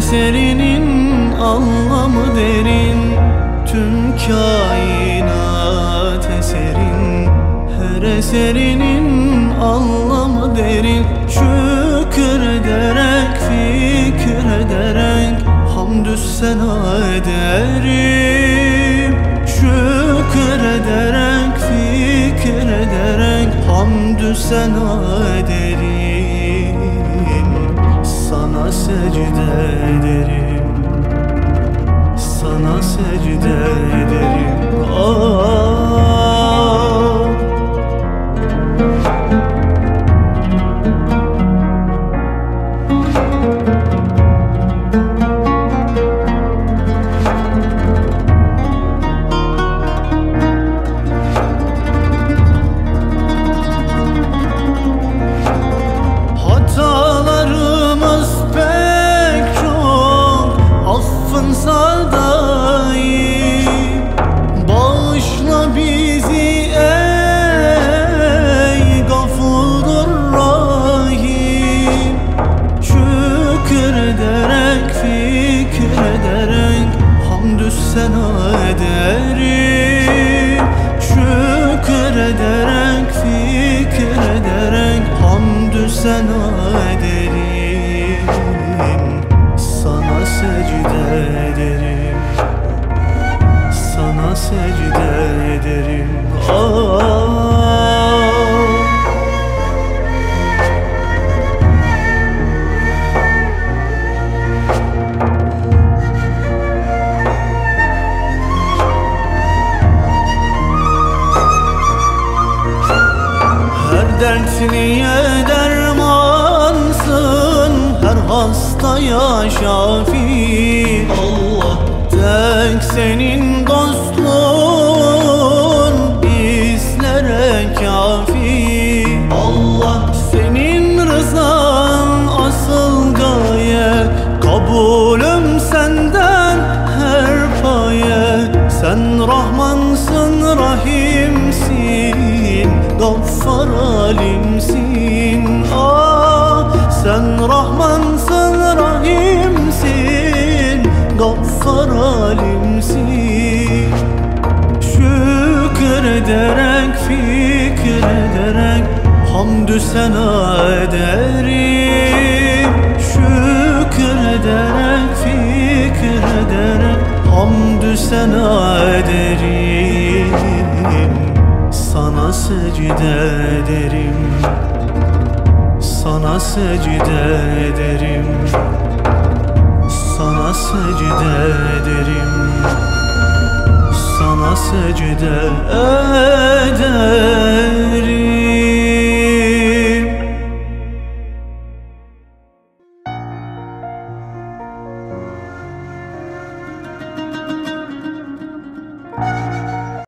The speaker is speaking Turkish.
eserinin anlamı derin, tüm kainat eserin. Her eserinin anlamı derin, şükrederek, fikrederek hamdü sena ederim. Şükrederek, fikrederek hamdü sena ederim. Sana secde ederim, sana secde ederim. Hatalarımız pek çok, affınsa daim. Bağışla bizi ey Gafurur Rahim. Şükrederek, fikrederek hamdü sena ederim. Şükrederek, fikrederek hamdü sena ederim. Sana secde ederim, sana secde ederim. Her dertliye dermansın, her hastaya şafi. Allah tek senin dostluğun bizlere kafi. Allah senin rızan asıl gaye, kabulüm senden her paye. Sen Rahmansın, Rahimsin, Gaffar alimsin. Sen Rahmansın, Rahimsin, Gaffar alimsin. Şükrederek, fikrederek hamdü sena ederim. Şükrederek, fikrederek hamdü sena ederim. Sana secde ederim, sana secde ederim, sana secde ederim, sana secde ederim.